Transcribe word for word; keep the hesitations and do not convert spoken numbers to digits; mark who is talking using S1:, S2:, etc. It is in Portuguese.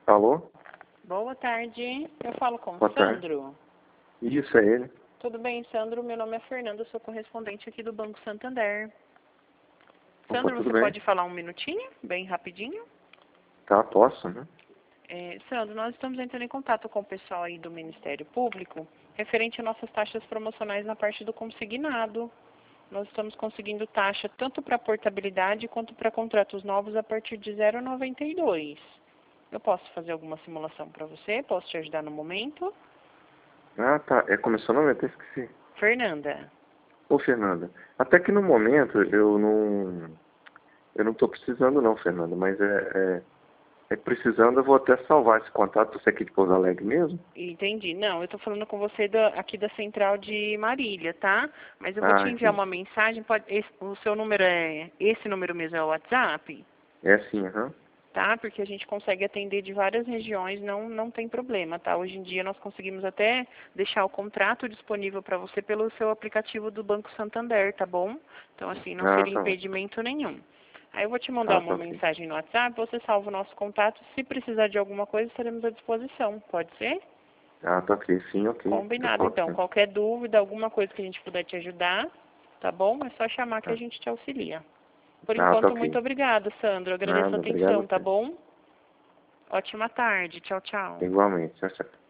S1: Alô?
S2: Boa tarde, eu falo com
S1: Boa
S2: Sandro.
S1: Tarde. Isso, é ele.
S2: Tudo bem, Sandro? Meu nome é Fernanda, sou correspondente aqui do Banco Santander.
S1: Opa,
S2: Sandro,
S1: tudo
S2: você
S1: bem?
S2: pode falar um minutinho, bem rapidinho?
S1: Tá, posso, né?
S2: É, Sandro, nós estamos entrando em contato com o pessoal aí do Ministério Público, referente a nossas taxas promocionais na parte do consignado. Nós estamos conseguindo taxa tanto para portabilidade quanto para contratos novos a partir de zero vírgula noventa e dois. Eu posso fazer alguma simulação para você? Posso te ajudar no momento?
S1: Ah, tá. É, começou não, eu até esqueci.
S2: Fernanda.
S1: Ô, Fernanda, até que no momento eu não... Eu não tô precisando não, Fernanda, mas é... é... é precisando, eu vou até salvar esse contato. Você é aqui de Pouso Alegre mesmo?
S2: Entendi. Não, eu estou falando com você da- aqui da central de Marília, tá? Mas eu vou te
S1: Ah,
S2: enviar
S1: entendi.
S2: uma mensagem. Pode, esse- o seu número é... Esse número mesmo é o WhatsApp?
S1: É sim, aham.
S2: Tá? Porque a gente consegue atender de várias regiões, não, não tem problema, tá? Hoje em dia nós conseguimos até deixar o contrato disponível para você pelo seu aplicativo do Banco Santander, tá bom? Então, assim, não
S1: Ah,
S2: seria
S1: tá ótimo.
S2: impedimento nenhum. Aí eu vou te mandar
S1: Ah,
S2: uma
S1: tá ok.
S2: mensagem no WhatsApp, você salva o nosso contato. Se precisar de alguma coisa, estaremos à disposição. Pode ser?
S1: Ah, tá ok. Sim, ok. Eu
S2: Combinado,
S1: posso
S2: então.
S1: sim.
S2: Qualquer dúvida, alguma coisa que a gente puder te ajudar, tá bom? É só chamar que a
S1: Ah,
S2: gente te auxilia. Por
S1: ah, tá
S2: enquanto, muito
S1: ok.
S2: obrigada, Sandro. Eu agradeço a
S1: Nada, obrigado a
S2: atenção, tá
S1: você.
S2: bom? Ótima tarde. Tchau, tchau.
S1: Igualmente. Tchau, tchau.